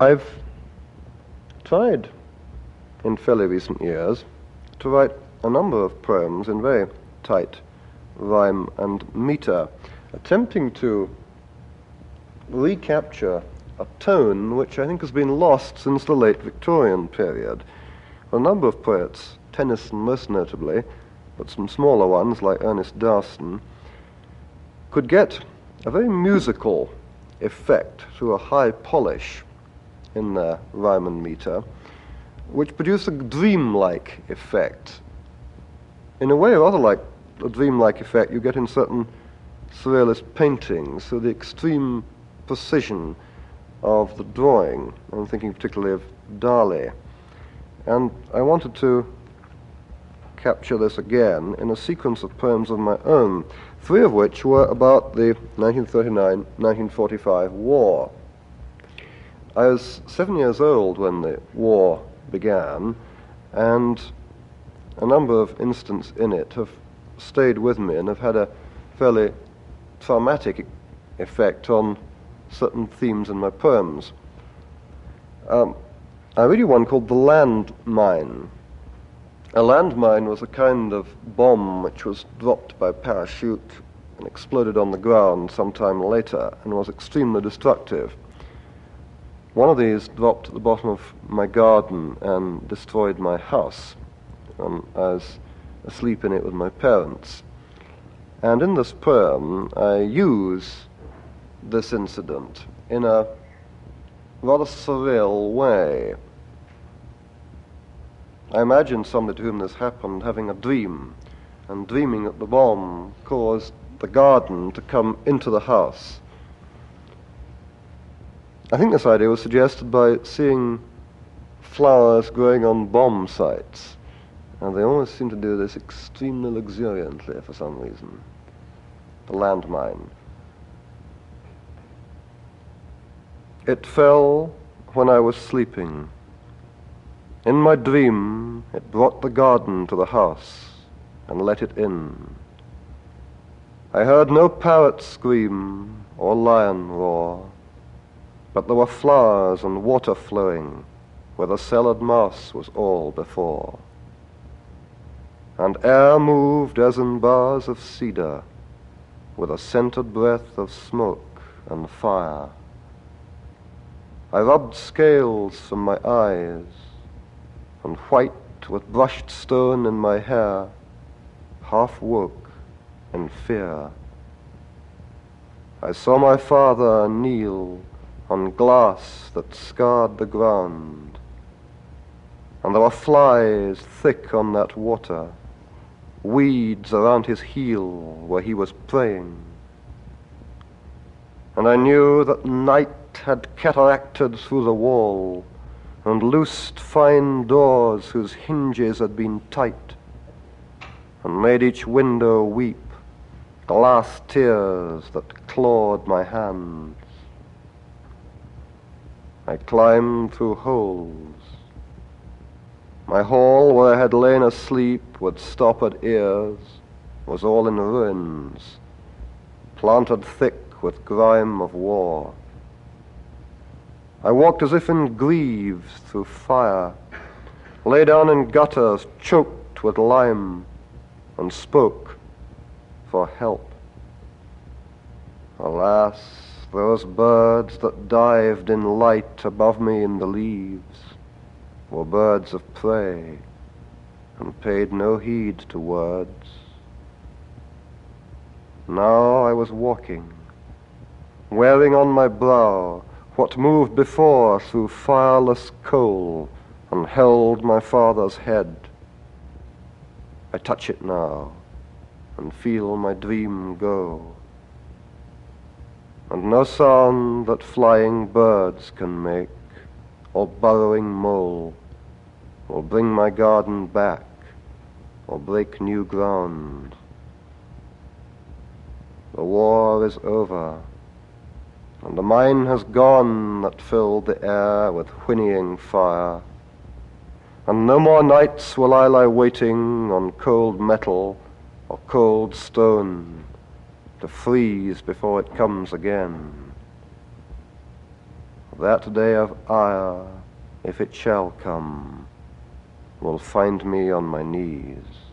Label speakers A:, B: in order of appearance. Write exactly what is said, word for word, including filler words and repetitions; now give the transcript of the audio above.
A: I've tried in fairly recent years to write a number of poems in very tight rhyme and meter, attempting to recapture a tone which I think has been lost since the late Victorian period. A number of poets, Tennyson most notably, but some smaller ones like Ernest Dowson, could get a very musical effect through a high polish in their rhyme and meter, which produced a dreamlike effect. In a way rather like a dreamlike effect you get in certain surrealist paintings, so the extreme precision of the drawing. I'm thinking particularly of Dali. And I wanted to capture this again in a sequence of poems of my own, three of which were about the nineteen thirty-nine nineteen forty-five war. I was seven years old when the war began, and a number of incidents in it have stayed with me and have had a fairly traumatic effect on certain themes in my poems. Um, I read you one called The Landmine. A landmine was a kind of bomb which was dropped by parachute and exploded on the ground sometime later and was extremely destructive. One of these dropped at the bottom of my garden and destroyed my house. Um, I was asleep in it with my parents. And in this poem, I use this incident in a rather surreal way. I imagine somebody to whom this happened having a dream, and dreaming that the bomb caused the garden to come into the house. I think this idea was suggested by seeing flowers growing on bomb sites, and they always seem to do this extremely luxuriantly for some reason. The landmine. It fell when I was sleeping. In my dream, it brought the garden to the house and let it in. I heard no parrot scream or lion roar, but there were flowers and water flowing where the cellared mouse was all before. And air moved as in bars of cedar, with a scented breath of smoke and fire. I rubbed scales from my eyes, and white with brushed stone in my hair, half woke in fear. I saw my father kneel on glass that scarred the ground, and there were flies thick on that water, weeds around his heel where he was praying. And I knew that night had cataracted through the wall and loosed fine doors whose hinges had been tight, and made each window weep glass tears that clawed my hands. I climbed through holes. My hall, where I had lain asleep with stopped ears, was all in ruins, planted thick with grime of war. I walked as if in greaves through fire, lay down in gutters choked with lime, and spoke for help. Alas, those birds that dived in light above me in the leaves were birds of prey, and paid no heed to words. Now I was walking, wearing on my brow what moved before through fireless coal and held my father's head. I touch it now and feel my dream go, and no sound that flying birds can make or burrowing mole will bring my garden back or break new ground. The war is over, and the mine has gone that filled the air with whinnying fire, and no more nights will I lie waiting on cold metal or cold stone to freeze before it comes again. That day of ire, if it shall come, will find me on my knees.